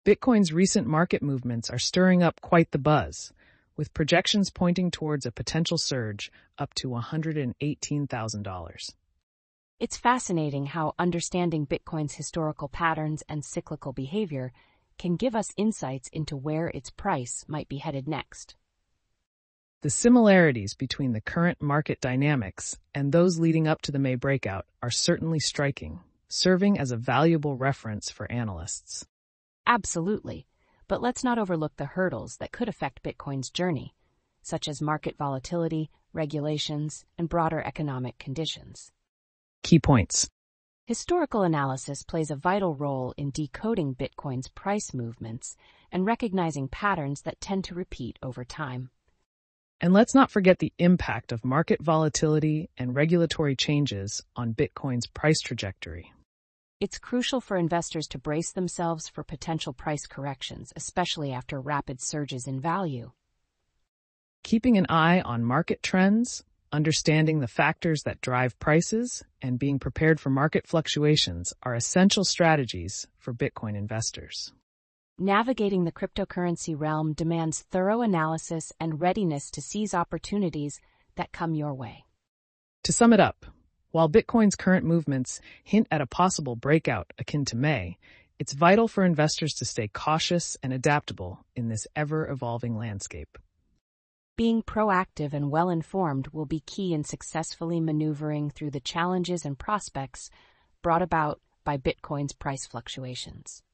Bitcoin's recent market movements are stirring up quite the buzz, with projections pointing towards a potential surge up to $118,000. It's fascinating how understanding Bitcoin's historical patterns and cyclical behavior can give us insights into where its price might be headed next. The similarities between the current market dynamics and those leading up to the May breakout are certainly striking, serving as a valuable reference for analysts. Absolutely, but let's not overlook the hurdles that could affect Bitcoin's journey, such as market volatility, regulations, and broader economic conditions. Key points. Historical analysis plays a vital role in decoding Bitcoin's price movements and recognizing patterns that tend to repeat over time. And let's not forget the impact of market volatility and regulatory changes on Bitcoin's price trajectory. It's crucial for investors to brace themselves for potential price corrections, especially after rapid surges in value. Keeping an eye on market trends, understanding the factors that drive prices, and being prepared for market fluctuations are essential strategies for Bitcoin investors. Navigating the cryptocurrency realm demands thorough analysis and readiness to seize opportunities that come your way. To sum it up, while Bitcoin's current movements hint at a possible breakout akin to May, it's vital for investors to stay cautious and adaptable in this ever-evolving landscape. Being proactive and well-informed will be key in successfully maneuvering through the challenges and prospects brought about by Bitcoin's price fluctuations.